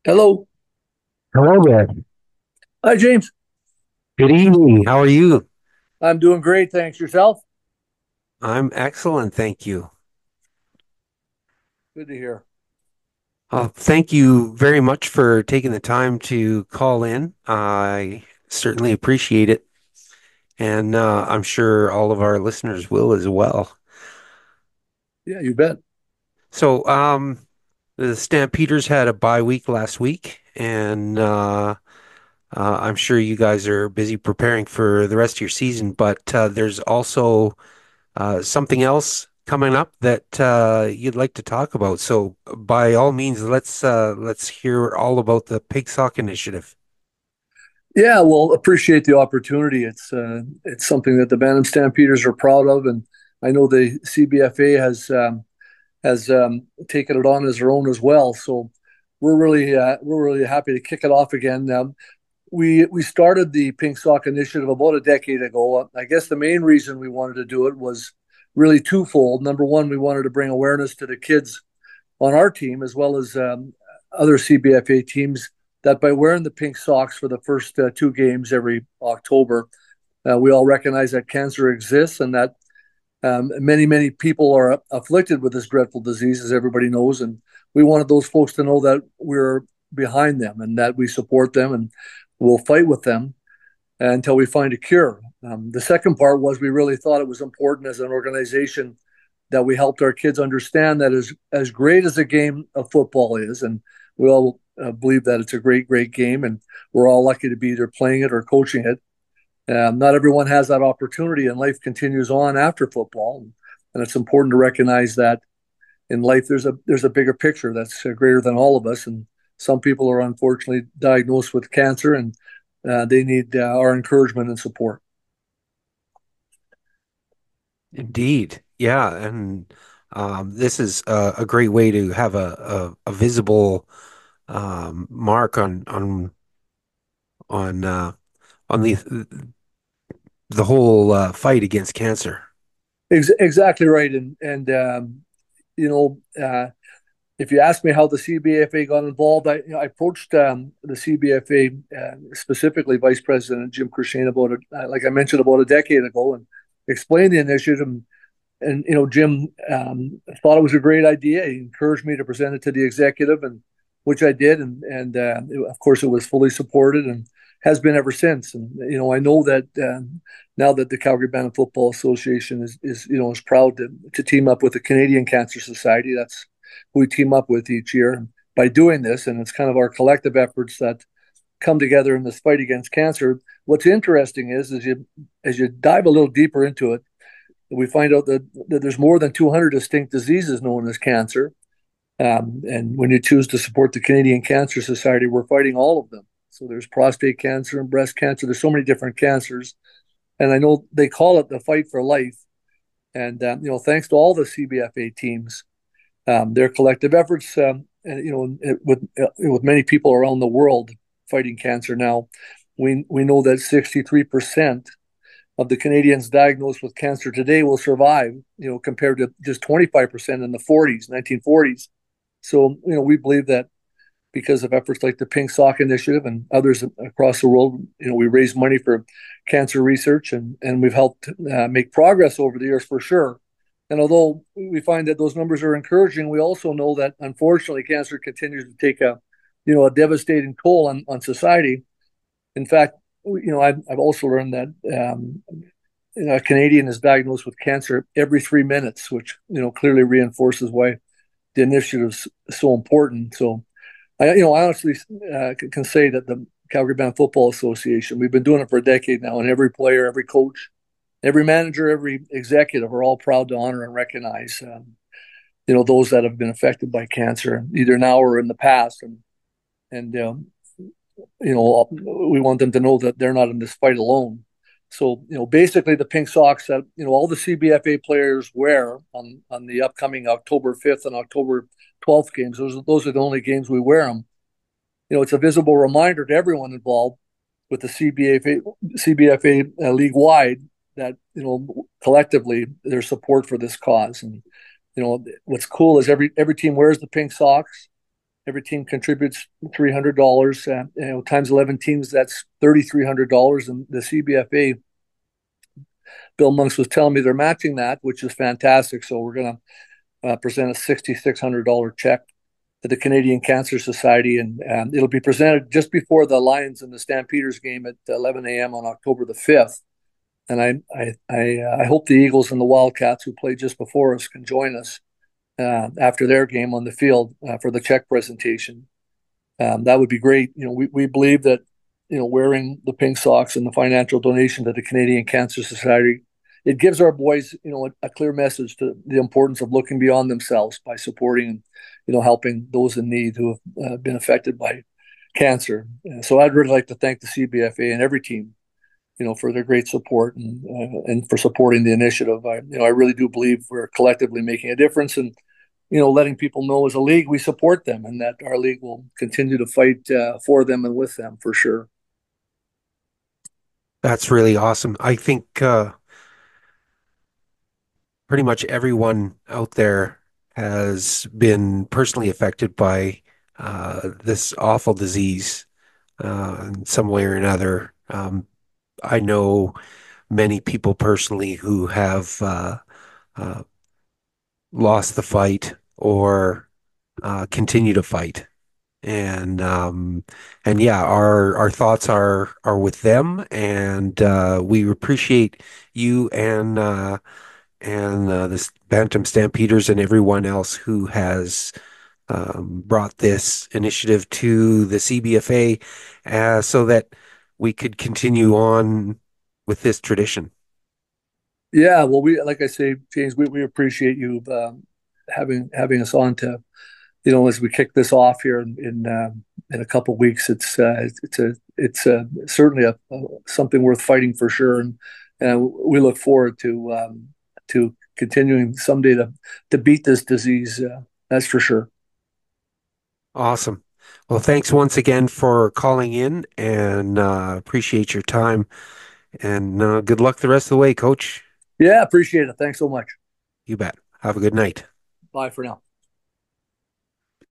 Hello. Hello there. Hi, James. Good evening. How are you? I'm doing great. Thanks. Yourself? I'm excellent, thank you. Good to hear. Thank you very much for taking the time to call in. I certainly appreciate it, and I'm sure all of our listeners will as well. Yeah, you bet. So, the Stampeders had a bye week last week, and I'm sure you guys are busy preparing for the rest of your season, but there's also something else coming up that you'd like to talk about. So by all means, let's hear all about the Pig Sock Initiative. Yeah, well, appreciate the opportunity. It's something that the Bantam Stampeders are proud of, and I know the CBFA has taken it on as their own as well. So we're really happy to kick it off again. We started the Pink Sock Initiative about a decade ago. I guess the main reason we wanted to do it was really twofold. Number one, we wanted to bring awareness to the kids on our team as well as other CBFA teams that by wearing the pink socks for the first two games every October, we all recognize that cancer exists and that many people are afflicted with this dreadful disease, as everybody knows. And we wanted those folks to know that we're behind them and that we support them and we'll fight with them until we find a cure. The second part was we really thought it was important as an organization that we helped our kids understand that as great as a game of football is, and we all believe that it's a great game, and we're all lucky to be either playing it or coaching it. Not everyone has that opportunity, and life continues on after football, and it's important to recognize that in life there's a bigger picture that's greater than all of us, and some people are unfortunately diagnosed with cancer, and they need our encouragement and support. Indeed, yeah, and this is a great way to have a visible mark on on the whole fight against cancer. Exactly right, and you know. If you ask me how the CBFA got involved, I approached the CBFA, specifically Vice President Jim Crushane, about it, like I mentioned, about a decade ago, and explained the initiative. And Jim thought it was a great idea. He encouraged me to present it to the executive, and which I did, and of course it was fully supported and has been ever since. And I know that now that the Calgary Bantam Football Association is proud to team up with the Canadian Cancer Society. That's who we team up with each year by doing this, and it's kind of our collective efforts that come together in this fight against cancer. What's interesting is as you dive a little deeper into it, we find out that there's more than 200 distinct diseases known as cancer. And when you choose to support the Canadian Cancer Society, we're fighting all of them. So there's prostate cancer and breast cancer. There's so many different cancers. And I know they call it the fight for life. And, thanks to all the CBFA teams, their collective efforts, and, with many people around the world fighting cancer now, we know that 63% of the Canadians diagnosed with cancer today will survive, compared to just 25% in the 1940s. So, we believe that because of efforts like the Pink Sock Initiative and others across the world, we raise money for cancer research and we've helped make progress over the years for sure. And although we find that those numbers are encouraging, we also know that unfortunately cancer continues to take a devastating toll on society. In fact, I've also learned that a Canadian is diagnosed with cancer every 3 minutes, which clearly reinforces why the initiative is so important. So, I honestly can say that the Calgary Band Football Association, we've been doing it for a decade now, and every player, every coach, every manager, every executive are all proud to honor and recognize, those that have been affected by cancer, either now or in the past, and we want them to know that they're not in this fight alone. So, basically the pink socks that, all the CBFA players wear on the upcoming October 5th and October 12th games, those are the only games we wear them. It's a visible reminder to everyone involved with the CBFA league wide that, collectively there's support for this cause. And, what's cool is every team wears the pink socks. Every team contributes $300. Times 11 teams, that's $3,300. And the CBFA, Bill Monks was telling me they're matching that, which is fantastic. So we're going to present a $6,600 check to the Canadian Cancer Society, and it'll be presented just before the Lions and the Stampeders game at 11 a.m. on October the 5th. And I hope the Eagles and the Wildcats, who played just before us, can join us after their game on the field for the check presentation. That would be great. We believe that wearing the pink socks and the financial donation to the Canadian Cancer Society, it gives our boys a clear message to the importance of looking beyond themselves by supporting and helping those in need who have been affected by cancer. So I'd really like to thank the CBFA and every team for their great support and for supporting the initiative. I really do believe we're collectively making a difference, and letting people know as a league we support them, and that our league will continue to fight for them and with them for sure. That's really awesome. I think pretty much everyone out there has been personally affected by this awful disease in some way or another. I know many people personally who have uh, lost the fight or continue to fight. And yeah, our thoughts are with them, and we appreciate you and this Bantam Stampeders and everyone else who has brought this initiative to the CBFA so that we could continue on with this tradition. Yeah, well, we like I say, James, we appreciate you having us on to as we kick this off here in a couple of weeks. It's certainly a something worth fighting for sure, and we look forward to continuing someday to beat this disease. That's for sure. Awesome. Well, thanks once again for calling in and appreciate your time. And good luck the rest of the way, Coach. Yeah, appreciate it. Thanks so much. You bet. Have a good night. Bye for now.